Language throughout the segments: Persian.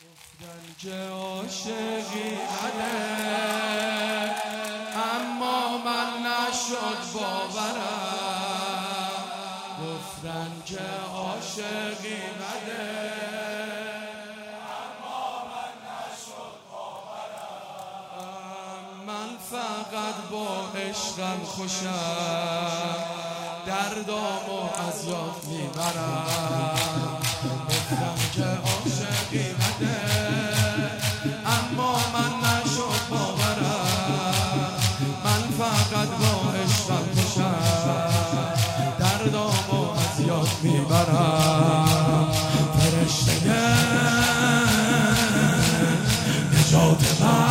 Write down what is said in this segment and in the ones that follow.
گفتن که عاشقی بده اما من نشد باورم. گفتن که عاشقی بده اما من نشد باورم. من فقط با عشقم خوشم، دردامو از یاد میبرم. گفتم که عاشقی بده اما من نشد باورم. من فقط با عشقم خوشم، دردامو از یاد میبرم. فرشته نجات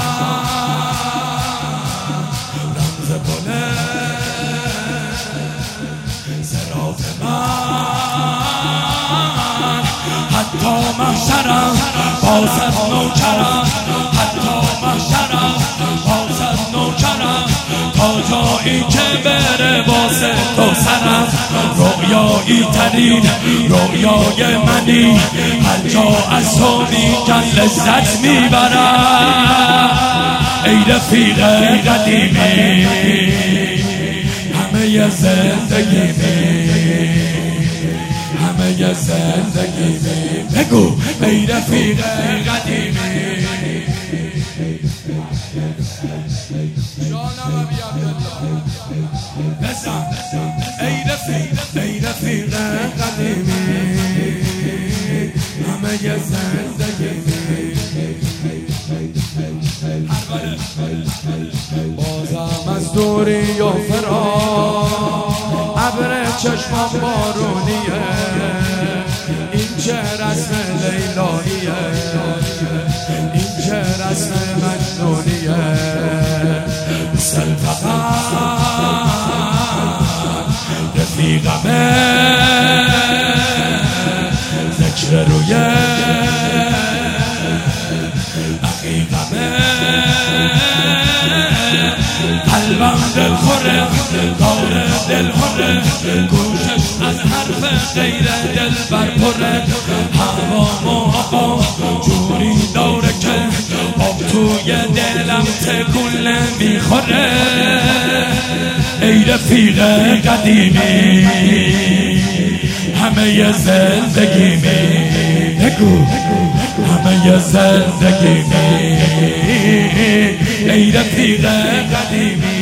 من، رمز بلند صراط من، حتی محشرم بازد نوکرم، حتی محشرم بازد نوکرم، تا جایی که بره واسه تو سرم. رویایی ترین رویای منی، هر جا از تو میگن لذت میبرم. ای رفیق قدیمی همه زندگیمی، همه زندگیمی. بگو ای رفیق قدیمی. جانم ابی عبدالله بزن. ای رفیق قدیمی، همه زندگیمی. بازم از دوری و فرار، ابر چشمم بارونیه. این چه رسم لیلاییه، این چه رسم مجنونیه. سلطفت رفیقمه، ذکر روی عقیقمه. قلبم دل خوره، داره دل خوره، گوشش از حرف غیر دل برپره. هوام و آقا جوری داره که آب توی دلم تکون نمیخوره. ای رفیق قدیمی همه زندگیمی. بگو همه زندگیمی. ای رفیق قدیمی.